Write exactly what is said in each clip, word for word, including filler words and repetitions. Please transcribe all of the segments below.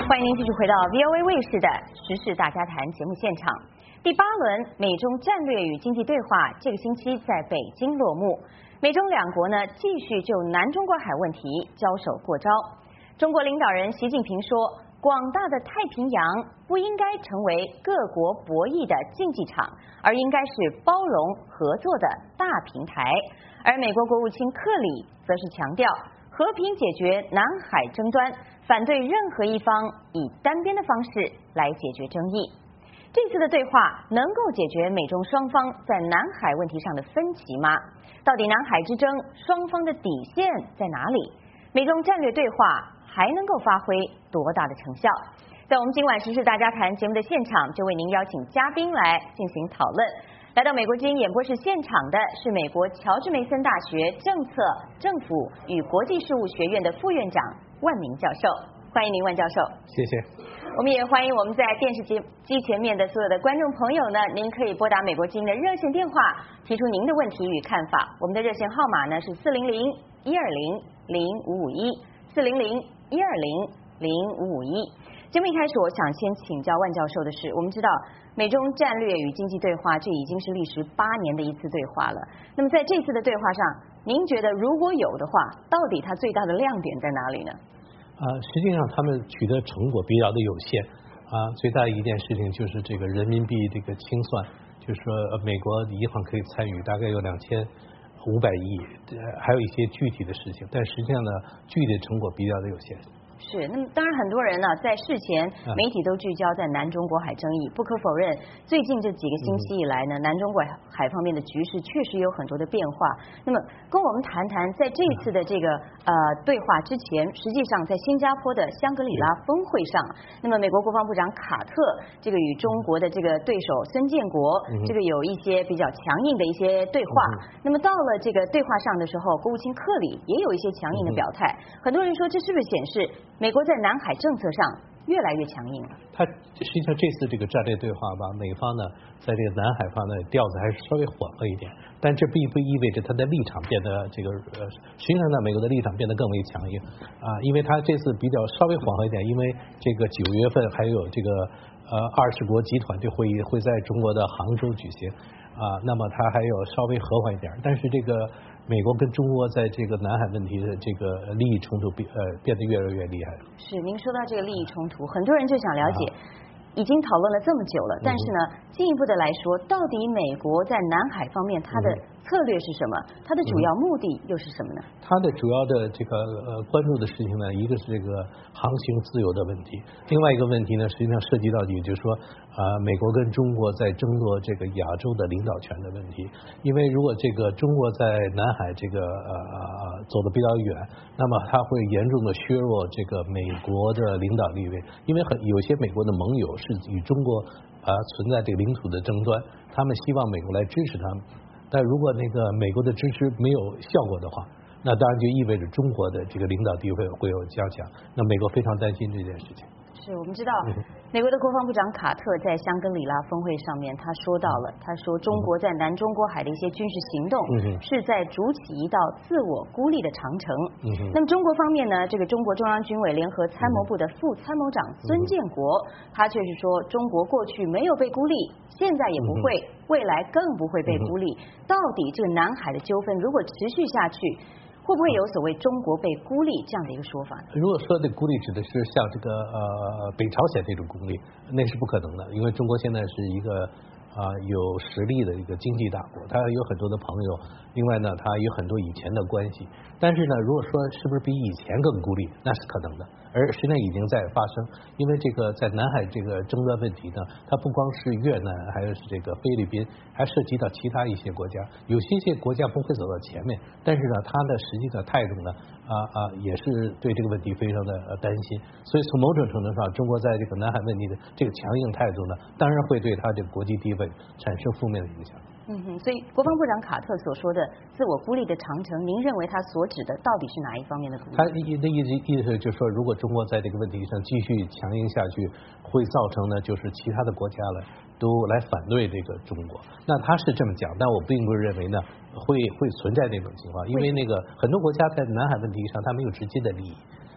欢迎您继续回到 V O A 卫视的时事大家谈节目现场。第八轮美中战略与经济对话这个星期在北京落幕，美中两国呢继续就南中国海问题交手过招。中国领导人习近平说，广大的太平洋不应该成为各国博弈的竞技场，而应该是包容合作的大平台。而美国国务卿克里则是强调，和平解决南海争端，反对任何一方以单边的方式来解决争议。这次的对话能够解决美中双方在南海问题上的分歧吗？到底南海之争双方的底线在哪里？美中战略对话还能够发挥多大的成效？在我们今晚时事大家谈节目的现场，就为您邀请嘉宾来进行讨论。来到美国之音演播室现场的是美国乔治梅森大学政策、政府与国际事务学院的副院长万明教授，欢迎您，万教授。 谢谢。 我们也欢迎我们在电视机机前面的所有的观众朋友呢，您可以拨打美国之音的热线电话，提出您的问题与看法。我们的热线号码呢是四零零一二零零五五一四零零一二零零五五一。节目一开始，我想先请教万教授的是，我们知道美中战略与经济对话，这已经是历时八年的一次对话了。那么在这次的对话上，您觉得如果有的话，到底它最大的亮点在哪里呢？ 啊，实际上他们取得成果比较的有限啊，最大的一件事情就是这个人民币这个清算，就是说美国银行可以参与，大概有两千五百亿，还有一些具体的事情，但实际上呢，具体的成果比较的有限。 是，那么当然很多人呢，在事前媒体都聚焦在南中国海争议。不可否认，最近这几个星期以来呢，南中国海方面的局势确实有很多的变化。那么，跟我们谈谈，在这一次的这个呃对话之前，实际上在新加坡的香格里拉峰会上，那么美国国防部长卡特这个与中国的这个对手孙建国，这个有一些比较强硬的一些对话。那么到了这个对话上的时候，国务卿克里也有一些强硬的表态。很多人说，这是不是显示美国在南海政策上越来越强硬了？它实际上这次这个战略对话吧，美方呢在这个南海方的调子还是稍微缓和一点，但这并不意味着他的立场变得这个呃，实际上呢，美国的立场变得更为强硬啊，因为他这次比较稍微缓和一点，因为这个九月份还有这个呃二十国集团这会议会在中国的杭州举行啊，那么他还有稍微和缓一点，但是这个美国跟中国在这个南海问题的这个利益冲突变呃变得越来越厉害了。是， 您说到这个利益冲突，很多人就想了解。啊，已经讨论了这么久了，但是呢，进一步的来说，到底美国在南海方面它的策略是什么？它的主要目的又是什么呢？ 它的主要的这个呃关注的事情呢，一个是这个航行自由的问题，另外一个问题呢，实际上涉及到也就是说啊、呃，美国跟中国在争夺这个亚洲的领导权的问题。因为如果这个中国在南海这个呃走得比较远，那么它会严重的削弱这个美国的领导地位，因为很有些美国的盟友是与中国啊、呃、存在这个领土的争端，他们希望美国来支持他们。但如果那个美国的支持没有效果的话，那当然就意味着中国的这个领导地位会有加强。那美国非常担心这件事情。 是我们知道，美国的国防部长卡特在香格里拉峰会上面，他说到了，他说中国在南中国海的一些军事行动，是在筑起一道自我孤立的长城。那么中国方面呢，这个中国中央军委联合参谋部的副参谋长孙建国，他却是说，中国过去没有被孤立，现在也不会，未来更不会被孤立。到底这个南海的纠纷如果持续下去，会不会有所谓中国被孤立这样的一个说法呢？ 如果说的孤立指的是像这个呃北朝鲜这种孤立，那是不可能的，因为中国现在是一个啊、呃、有实力的一个经济大国，它有很多的朋友，另外呢它有很多以前的关系。但是呢，如果说是不是比以前更孤立，那是可能的，而实际上已经在发生。因为这个在南海这个争端问题呢，它不光是越南，还有是这个菲律宾，还涉及到其他一些国家。有些些国家不会走到前面，但是呢，它的实际的态度呢，啊啊，也是对这个问题非常的担心。所以从某种程度上，中国在这个南海问题的这个强硬态度呢，当然会对它这个国际地位产生负面的影响。 嗯哼，所以国防部长卡特所说的自我孤立的长城，您认为他所指的到底是哪一方面的孤立？ 他的意思意思就是说，如果中国在这个问题上继续强硬下去，会造成呢，就是其他的国家了都来反对这个中国。那他是这么讲，但我并不认为呢会会存在这种情况，因为那个很多国家在南海问题上他没有直接的利益。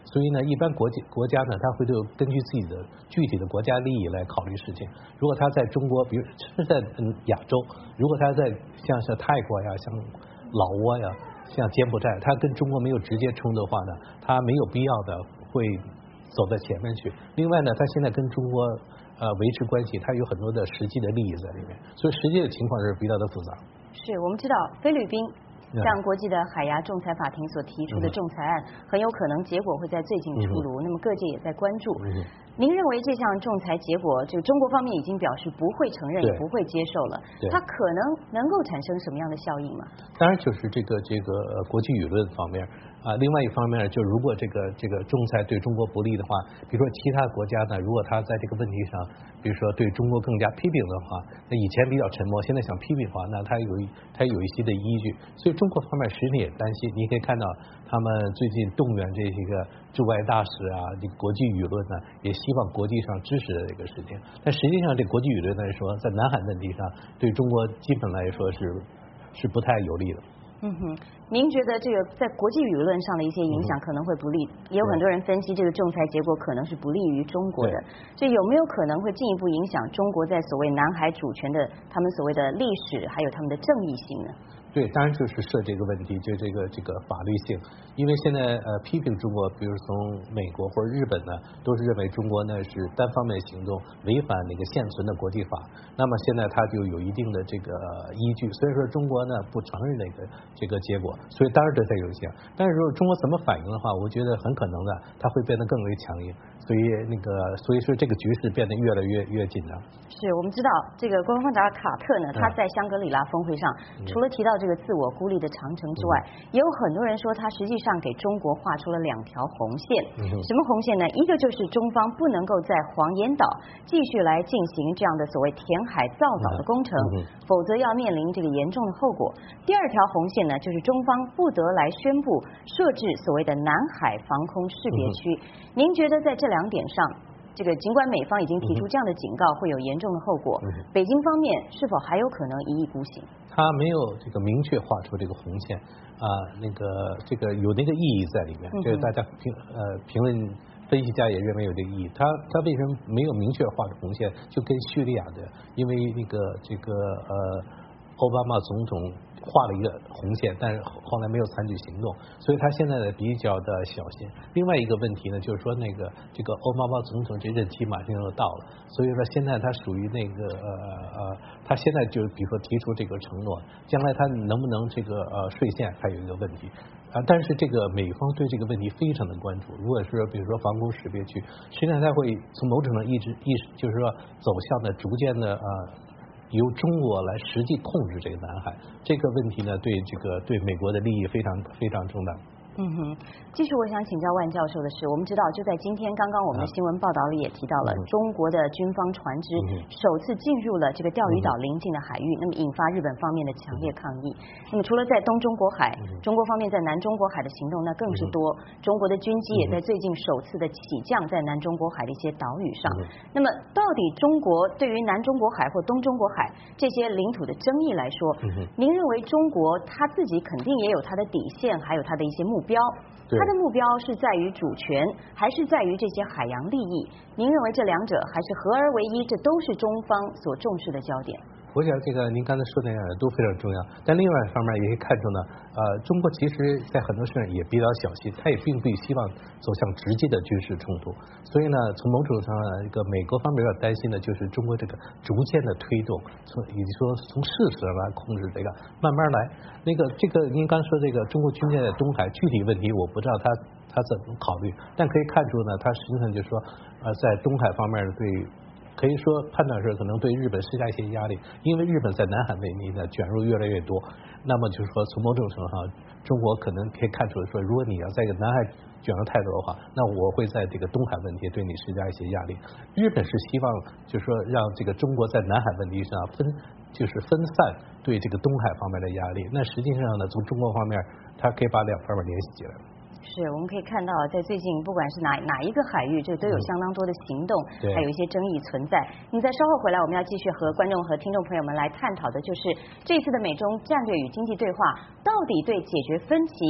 所以呢，一般国际国家呢，他会就根据自己的具体的国家利益来考虑事情。如果他在中国，比如是在嗯亚洲，如果他在像是泰国呀、像老挝呀、像柬埔寨，他跟中国没有直接冲突的话呢，他没有必要的会走在前面去。另外呢，他现在跟中国呃维持关系，他有很多的实际的利益在里面，所以实际的情况是比较的复杂。 是我们知道菲律宾向国际的海牙仲裁法庭所提出的仲裁案，很有可能结果会在最近出炉，那么各界也在关注。您认为这项仲裁结果，就中国方面已经表示不会承认，也不会接受了，它可能能够产生什么样的效应吗？ 当然就是这个这个国际舆论方面啊，另外一方面就如果这个这个仲裁对中国不利的话，比如说其他国家呢，如果他在这个问题上，比如说对中国更加批评的话，那以前比较沉默，现在想批评的话，那他有他有一些的依据，所以中国方面实际也担心。你可以看到他们最近动员这些个驻外大使啊，这个国际舆论呢，也希望国际上支持这个事情。但实际上，这国际舆论来说，在南海问题上，对中国基本来说是是不太有利的。 嗯哼，您觉得这个在国际舆论上的一些影响可能会不利？也有很多人分析这个仲裁结果可能是不利于中国的，这有没有可能会进一步影响中国在所谓南海主权的他们所谓的历史还有他们的正义性呢？ 对，当然就是涉这个问题，就这个这个法律性，因为现在呃批评中国，比如从美国或者日本呢，都是认为中国呢是单方面行动，违反那个现存的国际法。那么现在它就有一定的这个依据，所以说中国呢不承认那个这个结果，所以当然对它有影响。但是如果中国怎么反应的话，我觉得很可能的，它会变得更为强硬。所以那个，所以说这个局势变得越来越越紧张。 是我们知道，这个国防部长卡特呢，他在香格里拉峰会上，嗯、除了提到这个自我孤立的长城之外，嗯、也有很多人说他实际上给中国画出了两条红线。嗯、什么红线呢？一个就是中方不能够在黄岩岛继续来进行这样的所谓填海造岛的工程，嗯、否则要面临这个严重的后果。第二条红线呢，就是中方不得来宣布设置所谓的南海防空识别区。嗯、您觉得在这两点上，这个尽管美方已经提出这样的警告会有严重的后果，嗯、北京方面是否还有可能一意孤行？ 他没有这个明确画出这个红线啊，那个这个有那个意义在里面，嗯、就是大家评呃评论分析家也认为有这个意义。他他为什么没有明确画出红线？就跟叙利亚的，因为那个这个呃奥巴马总统画了一个红线，但是后来没有采取行动，所以他现在呢比较的小心。另外一个问题呢，就是说那个这个奥巴马总统这任期马上要到了，所以说现在他属于那个呃呃，他现在就比如说提出这个承诺，将来他能不能这个呃税线还有一个问题啊。但是这个美方对这个问题非常的关注，如果是比如说防空识别区，实际上他会从某种程度一直一直就是说走向的逐渐的呃。由中国来实际控制这个南海，这个问题呢，对这个对美国的利益非常非常重大。 嗯哼，继续我想请教万教授的是，我们知道就在今天刚刚我们的新闻报道里也提到了，嗯、中国的军方船只首次进入了这个钓鱼岛邻近的海域，嗯、那么引发日本方面的强烈抗议。嗯、那么除了在东中国海，嗯、中国方面在南中国海的行动那更是多，嗯、中国的军机也在最近首次的起降在南中国海的一些岛屿上。嗯、那么到底中国对于南中国海或东中国海这些领土的争议来说，嗯、您认为中国他自己肯定也有他的底线，还有他的一些目标？标，它的目标是在于主权，还是在于这些海洋利益？您认为这两者还是合而为一？这都是中方所重视的焦点。 我想这个您刚才说的都非常重要，但另外一方面也可以看出呢，呃，中国其实在很多事上也比较小心，他也并不希望走向直接的军事冲突。所以呢，从某种上呢，这个美国方面要担心的就是中国这个逐渐的推动，从以及说从事实上来控制这个，慢慢来。那个这个您刚说这个中国军舰在东海具体问题，我不知道他他怎么考虑，但可以看出呢，他实际上就是说，呃，在东海方面对。可以说判断是可能对日本施加一些压力，因为日本在南海问题呢卷入越来越多。那么就是说，从某种程度上，中国可能可以看出来说，如果你要在南海卷入太多的话，那我会在这个东海问题对你施加一些压力。日本是希望就是说让这个中国在南海问题上分就是分散对这个东海方面的压力。那实际上呢，从中国方面，它可以把两方面联系起来。 是，我们可以看到，在最近不管是哪哪一个海域，这都有相当多的行动，嗯、还有一些争议存在。那么在稍后回来，我们要继续和观众和听众朋友们来探讨的，就是这次的美中战略与经济对话，到底对解决分歧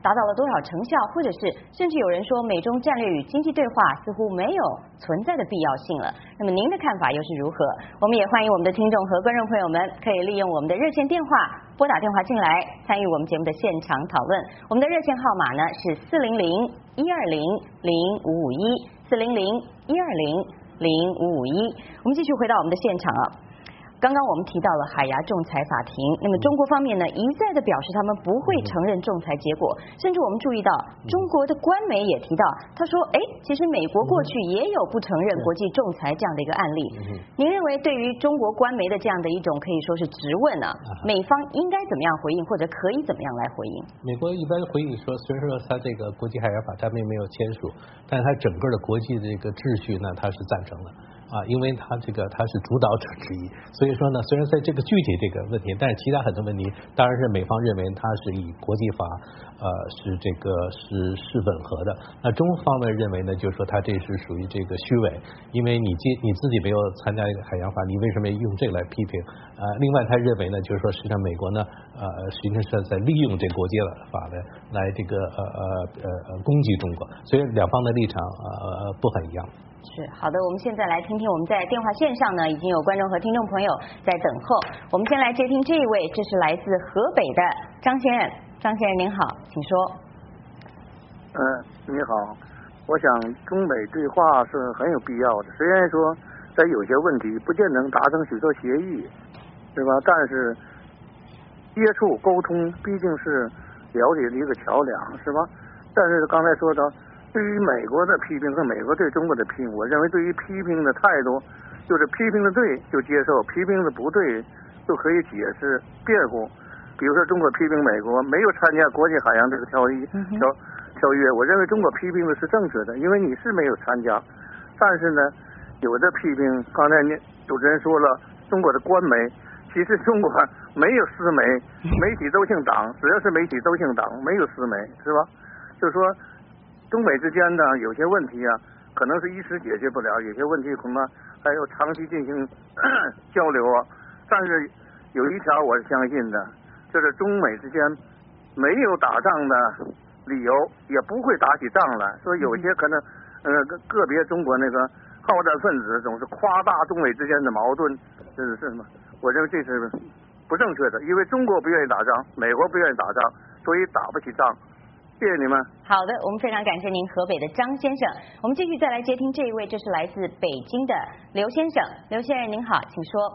达到了多少成效，或者是甚至有人说美中战略与经济对话似乎没有存在的必要性了。那么您的看法又是如何？我们也欢迎我们的听众和观众朋友们可以利用我们的热线电话拨打电话进来参与我们节目的现场讨论。我们的热线号码呢是四零零一二零零五五一四零零一二零零五五一。我们继续回到我们的现场啊。刚刚我们提到了海牙仲裁法庭，那么中国方面呢一再的表示他们不会承认仲裁结果，甚至我们注意到中国的官媒也提到，他说哎，其实美国过去也有不承认国际仲裁这样的一个案例。您认为对于中国官媒的这样的一种可以说是质问啊，美方应该怎么样回应，或者可以怎么样来回应？ 美国一般回应说，虽然说他这个国际海洋法他并没有签署，但是他整个的国际的这个秩序呢，他是赞成的。啊，因为他这个他是主导者之一，所以说呢，虽然在这个具体这个问题，但是其他很多问题，当然是美方认为它是以国际法呃是这个是是吻合的。那中方面认为呢，就是说他这是属于这个虚伪，因为你接你自己没有参加海洋法，你为什么用这个来批评？呃，另外他认为呢，就是说实际上美国呢，呃，实际上是在利用这国际法来来这个呃呃呃攻击中国，所以两方的立场呃不很一样。 是好的，我们现在来听听我们在电话线上呢已经有观众和听众朋友在等候，我们先来接听这一位，这是来自河北的张先生，张先生您好，请说。 嗯，你好，我想中美对话是很有必要的，虽然说在有些问题不见能达成许多协议，对吧？但是接触沟通毕竟是了解的一个桥梁，是吧？但是刚才说到对于美国的批评和美国对中国的批评，我认为对于批评的态度，就是批评的对就接受，批评的不对就可以解释辩护。比如说中国批评美国没有参加国际海洋这个条约条条约，我认为中国批评的是正确的，因为你是没有参加。但是呢，有的批评，刚才你主持人说了，中国的官媒，其实中国没有私媒，媒体都姓党，只要是媒体都姓党，没有私媒，是吧？就是说。中美之间呢，有些问题啊，可能是一时解决不了，有些问题恐怕还要长期进行交流啊。但是有一条我是相信的，就是中美之间没有打仗的理由，也不会打起仗来。所以有些可能呃个别中国那个好战分子总是夸大中美之间的矛盾，这是什么？我认为这是不正确的，因为中国不愿意打仗，美国不愿意打仗，所以打不起仗。谢谢你们。 好的，我们非常感谢您，河北的张先生。我们继续再来接听这一位，这是来自北京的刘先生。刘先生您好，请说。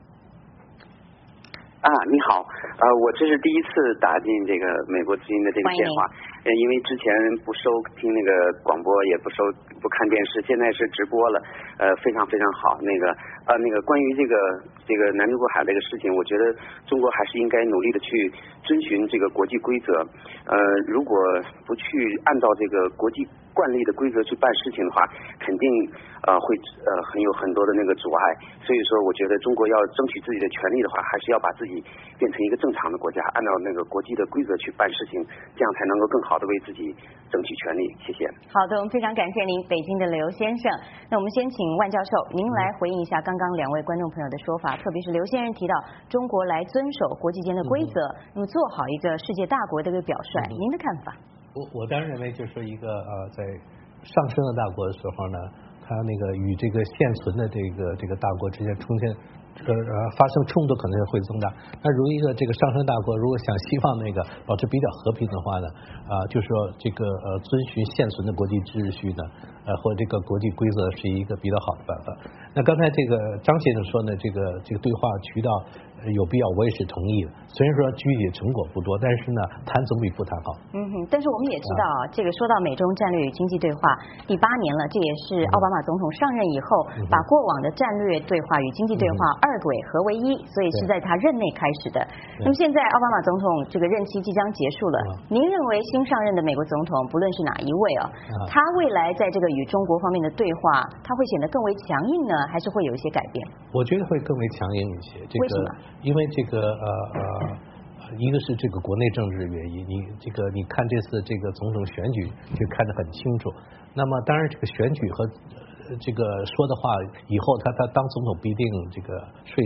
啊，你好，呃，我这是第一次打进这个美国之音的这个电话，呃，因为之前不收听那个广播，也不收不看电视，现在是直播了，呃，非常非常好。那个呃，那个关于这个这个南中国海这个事情，我觉得中国还是应该努力的去遵循这个国际规则，呃，如果不去按照这个国际惯例的规则去办事情的话，肯定呃会呃很有很多的那个阻碍。所以说，我觉得中国要争取自己的权利的话，还是要把自己变成一个正常的国家，按照那个国际的规则去办事情，这样才能够更好的为自己争取权利。谢谢。 好的，我们非常感谢您，北京的刘先生。那我们先请万教授，您来回应一下刚刚两位观众朋友的说法，特别是刘先生提到中国来遵守国际间的规则，那么做好一个世界大国的一个表率，您的看法？ 我我当然认为，就是说一个呃，在上升的大国的时候呢，它那个与这个现存的这个这个大国之间出现这个呃发生冲突可能会增大。那如一个这个上升大国，如果想希望那个保持比较和平的话呢，啊、呃，就是说这个呃遵循现存的国际秩序呢，呃或这个国际规则是一个比较好的办法。那刚才这个张先生说呢，这个这个对话渠道有必要，我也是同意的。虽然说具体成果不多，但是呢，谈总比不谈好。 嗯哼，但是我们也知道啊，这个说到美中战略与经济对话第八年了，这也是奥巴马总统上任以后，嗯、把过往的战略对话与经济对话二轨合为一，所以是在他任内开始的。那么现在奥巴马总统这个任期即将结束了，您认为新上任的美国总统，不论是哪一位啊，他未来在这个与中国方面的对话，他会显得更为强硬呢，还是会有一些改变？ 我觉得会更为强硬一些。这个、 为什么？ 因为这个呃呃，一个是这个国内政治原因，你这个你看这次这个总统选举就看得很清楚。那么当然这个选举和这个说的话，以后他他当总统不一定这个兑现。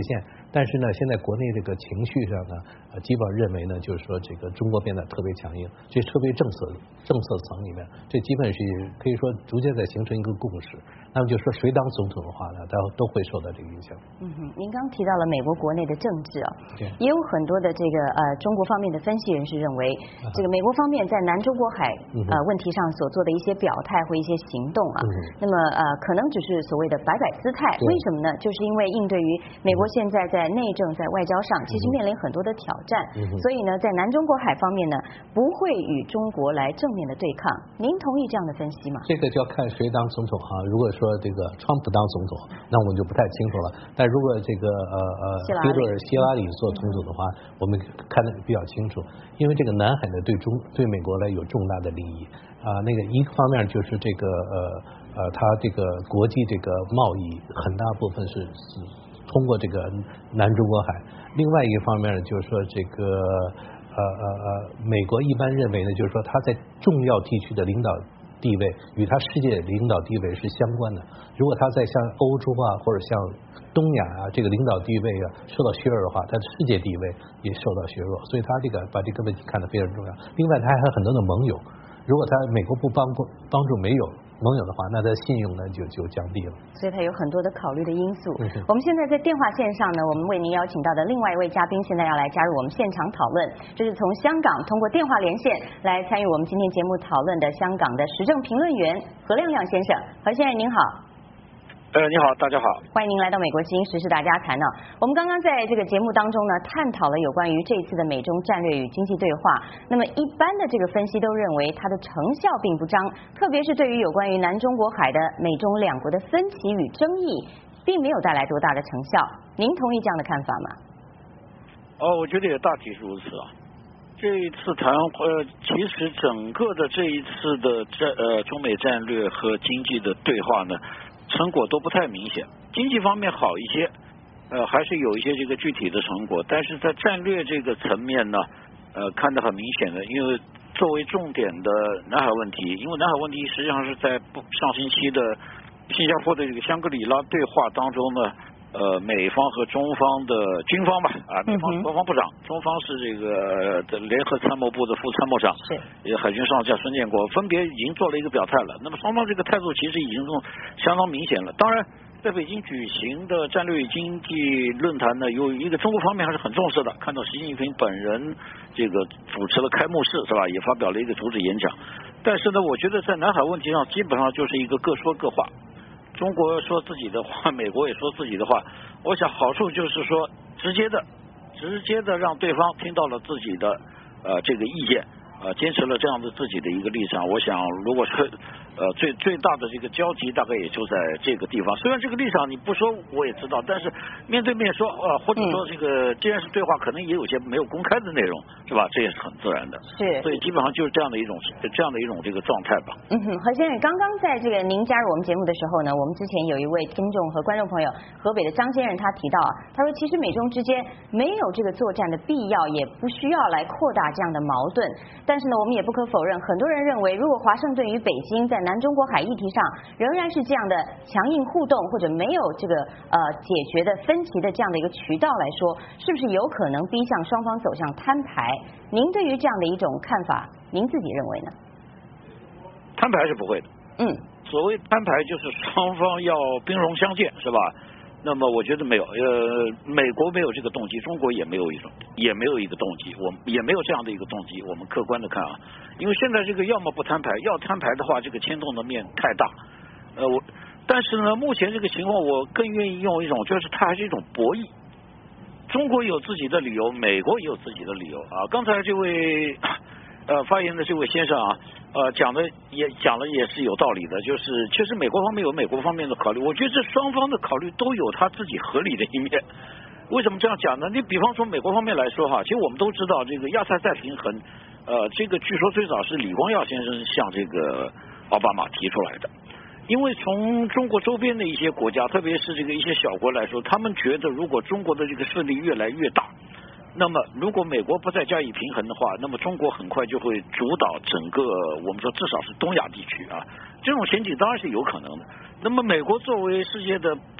但是呢，现在国内这个情绪上呢，呃，基本上认为呢，就是说这个中国变得特别强硬，这特别政策政策层里面，这基本是可以说逐渐在形成一个共识。那么就说谁当总统的话呢，都都会受到这个影响。 嗯哼，您刚提到了美国国内的政治啊， 对， 也有很多的这个呃中国方面的分析人士认为， 啊、 这个美国方面在南中国海、 嗯、 呃问题上所做的一些表态或一些行动啊， 嗯、 那么呃可能只是所谓的摆摆姿态，为什么呢？就是因为应对于美国现在在内政在外交上其实面临很多的挑战， 嗯、 所以呢在南中国海方面呢不会与中国来正面的对抗。您同意这样的分析吗？ 这个就要看谁当总统啊。如果说这个川普当总统，那我们就不太清楚了。但如果这个呃呃比如希拉里做总统的话，我们看得比较清楚，因为这个南海呢对中对美国来有重大的利益啊、呃。那个一个方面就是这个呃呃，它这个国际这个贸易很大部分是是通过这个南中国海。另外一个方面就是说这个呃呃呃，美国一般认为呢，就是说它在重要地区的领导地位与它世界领导地位是相关的。如果它在像欧洲啊或者像东亚啊这个领导地位啊受到削弱的话，它的世界地位也受到削弱，所以它这个把这个问题看得非常重要。另外，它还有很多的盟友，如果它美国不帮帮助没有盟友的话，那它信用呢就就降低了。 所以它有很多的考虑的因素。 嗯、 我们现在在电话线上呢，我们为您邀请到的另外一位嘉宾，现在要来加入我们现场讨论，这是从香港通过电话连线来参与我们今天节目讨论的香港的时政评论员何亮亮先生。何先生您好。 呃，你好，大家好， 欢迎您来到美国之音时事大家谈呢。我们刚刚在这个节目当中呢，探讨了有关于这一次的美中战略与经济对话。那么一般的这个分析都认为它的成效并不彰，特别是对于有关于南中国海的美中两国的分歧与争议，并没有带来多大的成效。您同意这样的看法吗？ 哦，我觉得也大体如此啊。这一次谈呃，其实整个的这一次的战呃中美战略和经济的对话呢，成果都不太明显。经济方面好一些，呃，还是有一些这个具体的成果，但是在战略这个层面呢，呃，看得很明显的，因为作为重点的南海问题，因为南海问题实际上是在上星期的新加坡的这个香格里拉对话当中呢。呃，美方和中方的军方吧，啊，美方是国防部长，嗯、中方是这个的联合参谋部的副参谋长，是海军上将孙建国，分别已经做了一个表态了。那么双方这个态度其实已经相当明显了。当然，在北京举行的战略经济论坛呢，有一个中国方面还是很重视的，看到习近平本人这个主持了开幕式，是吧？也发表了一个主旨演讲。但是呢，我觉得在南海问题上，基本上就是一个各说各话。中国说自己的话，美国也说自己的话。我想好处就是说，直接的、直接的让对方听到了自己的呃这个意见，呃，坚持了这样的自己的一个立场。我想，如果是呃最最大的这个交集，大概也就在这个地方。虽然这个立场你不说我也知道，但是面对面说啊、呃，或者说这个既然是对话，可能也有些没有公开的内容，是吧？这也是很自然的。 是。 所以基本上就是这样的一种这样的一种这个状态吧。 嗯哼，何先生，刚刚在这个您加入我们节目的时候呢，我们之前有一位听众和观众朋友，河北的张先生，他提到啊，他说其实美中之间没有这个作战的必要，也不需要来扩大这样的矛盾。但是呢，我们也不可否认，很多人认为，如果华盛顿与北京在南中国海议题上仍然是这样的强硬互动，或者没有这个呃解决的分歧的这样的一个渠道来说，是不是有可能逼向双方走向摊牌？您对于这样的一种看法，您自己认为呢？ 摊牌是不会的。 嗯。 所谓摊牌就是双方要兵戎相见，是吧？那么我觉得没有，呃，美国没有这个动机，中国也没有一种，也没有一个动机，我也没有这样的一个动机。我们客观的看啊，因为现在这个要么不摊牌，要摊牌的话，这个牵动的面太大。呃，我但是呢，目前这个情况，我更愿意用一种，就是它还是一种博弈。中国有自己的理由，美国也有自己的理由啊。刚才这位呃发言的这位先生啊，呃讲的也讲的也是有道理的，就是其实美国方面有美国方面的考虑，我觉得这双方的考虑都有他自己合理的一面。为什么这样讲呢？你比方说美国方面来说哈，其实我们都知道这个亚太再平衡，呃，这个据说最早是李光耀先生向这个奥巴马提出来的。因为从中国周边的一些国家，特别是这个一些小国来说，他们觉得如果中国的这个势力越来越大，那么如果美国不再加以平衡的话，那么中国很快就会主导整个我们说至少是东亚地区啊，这种前景当然是有可能的。那么美国作为世界的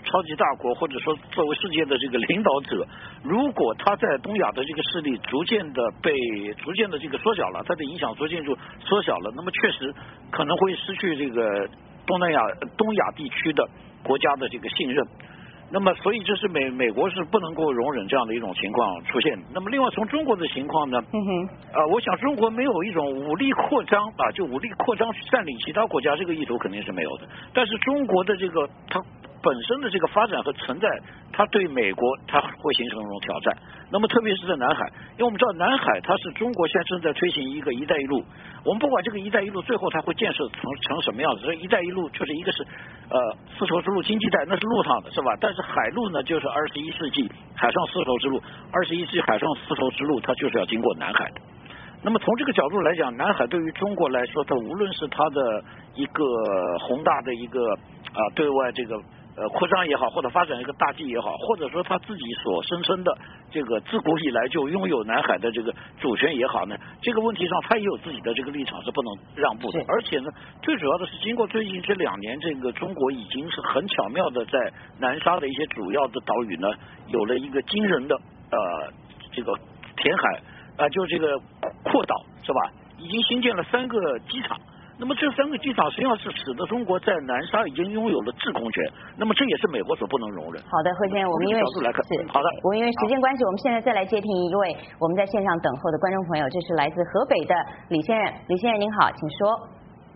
超级大国，或者说作为世界的这个领导者，如果他在东亚的这个势力逐渐的被逐渐的这个缩小了，他的影响逐渐就缩小了，那么确实可能会失去这个东南亚东亚地区的国家的这个信任。那么，所以这是美美国是不能够容忍这样的一种情况出现。那么，另外从中国的情况呢， 嗯哼， 呃，我想中国没有一种武力扩张啊，就武力扩张去占领其他国家这个意图肯定是没有的。但是中国的这个它本身的这个发展和存在，它对美国它会形成一种挑战。那么特别是在南海，因为我们知道南海它是中国现在正在推行一个“一带一路”，我们不管这个“一带一路”最后它会建设成成什么样子，这“一带一路”就是一个是呃丝绸之路经济带，那是陆上的是吧？但是海路呢，就是二十一世纪海上丝绸之路，二十一世纪海上丝绸之路它就是要经过南海的。那么从这个角度来讲，南海对于中国来说，它无论是它的一个宏大的一个啊、呃、对外这个。呃，扩张也好，或者发展一个大计也好，或者说他自己所声称的这个自古以来就拥有南海的这个主权也好呢，这个问题上他也有自己的这个立场是不能让步的。而且呢，最主要的是经过最近这两年，这个中国已经是很巧妙的在南沙的一些主要的岛屿呢，有了一个惊人的呃这个填海啊、呃，就这个扩岛是吧？已经新建了三个机场。那么这三个机场实际上是使得中国在南沙已经拥有了制空权，那么这也是美国所不能容忍。 好的，何先生，我们因为角度来看是好的， 我们因为时间关系，我们现在再来接听一位我们在线上等候的观众朋友，这是来自河北的李先生。李先生您好，请说。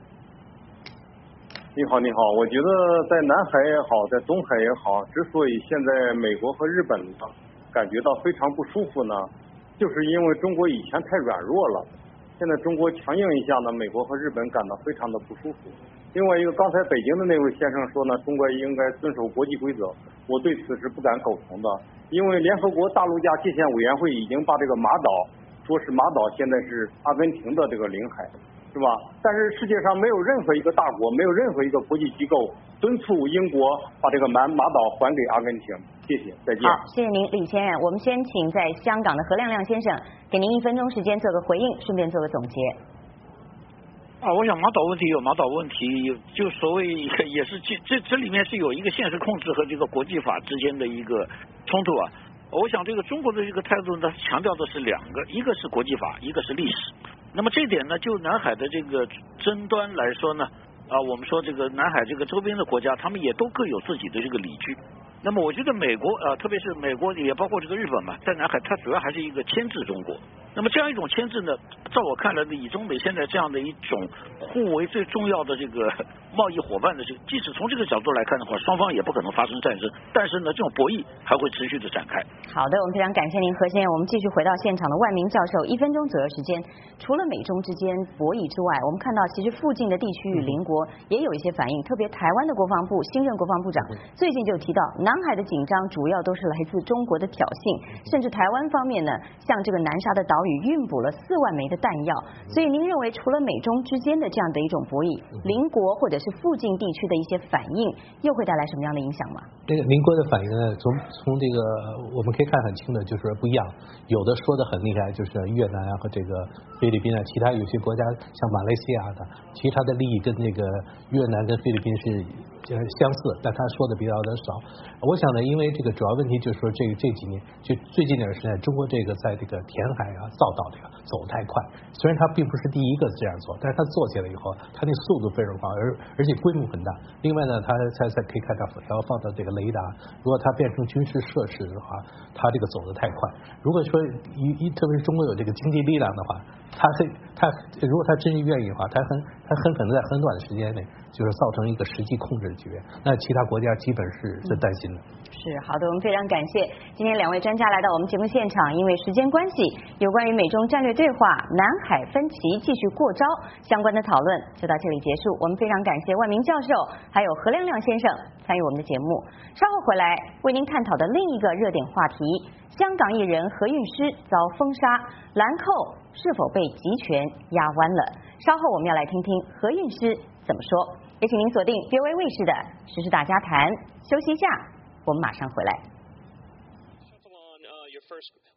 你好，你好，我觉得在南海也好，在东海也好，之所以现在美国和日本呢感觉到非常不舒服呢，就是因为中国以前太软弱了。现在中国强硬一下呢，美国和日本感到非常的不舒服。另外一个，刚才北京的那位先生说呢，中国应该遵守国际规则，我对此是不敢苟同的，因为联合国大陆架界限委员会已经把这个马岛说是马岛现在是阿根廷的这个领海，是吧？但是世界上没有任何一个大国，没有任何一个国际机构敦促英国把这个马马岛还给阿根廷。谢谢，再见。 好，谢谢您，李先生。我们先请在香港的何亮亮先生给您一分钟时间做个回应，顺便做个总结。 啊，我想马岛问题有马岛问题，就所谓也是这这这里面是有一个现实控制和这个国际法之间的一个冲突啊。我想这个中国的这个态度呢，强调的是两个，一个是国际法，一个是历史。那么这点呢，就南海的这个争端来说呢，啊，我们说这个南海这个周边的国家，他们也都各有自己的这个理据。那么我觉得美国啊，特别是美国也包括这个日本嘛，在南海它主要还是一个牵制中国。那么这样一种牵制呢，照我看来呢，以中美现在这样的一种互为最重要的这个贸易伙伴的这个，即使从这个角度来看的话，双方也不可能发生战争，但是呢，这种博弈还会持续的展开。 好的，我们非常感谢您，何先生。我们继续回到现场的万明教授，一分钟左右时间。除了美中之间博弈之外，我们看到其实附近的地区与邻国也有一些反应，特别台湾的国防部新任国防部长最近就提到，南海的紧张主要都是来自中国的挑衅，甚至台湾方面呢，向这个南沙的岛屿运补了四万枚的弹药。所以您认为，除了美中之间的这样的一种博弈，邻国或者是附近地区的一些反应，又会带来什么样的影响吗？ 这个邻国的反应呢，从从这个我们可以看很清的，就是不一样。有的说的很厉害，就是越南啊和这个菲律宾啊，其他有些国家像马来西亚的，其实它的利益跟那个越南跟菲律宾是相似，但他说的比较的少。我想呢，因为这个主要问题就是说，这个这几年就最近点时间，中国这个在这个填海啊、造岛这个走太快。虽然它并不是第一个这样做，但是它做起来以后，它那速度非常快，而而且规模很大。另外呢，它才才可以看到要放到这个雷达，如果它变成军事设施的话，它这个走得太快。如果说一一特别是中国有这个经济力量的话，它是它如果它真是愿意的话，它很它很可能在很短的时间内就是造成一个实际控制的局面。那其他国家基本是是担心的。 是好的，我们非常感谢今天两位专家来到我们节目现场。因为时间关系，有关于美中战略对话、南海分歧继续过招相关的讨论就到这里结束。我们非常感谢万明教授还有何亮亮先生参与我们的节目。稍后回来为您探讨的另一个热点话题：香港艺人何韵诗遭封杀，兰蔻是否被集权压弯了？稍后我们要来听听何韵诗怎么说。也请您锁定 V O A 卫视的时事大家谈，休息一下，我们马上回来。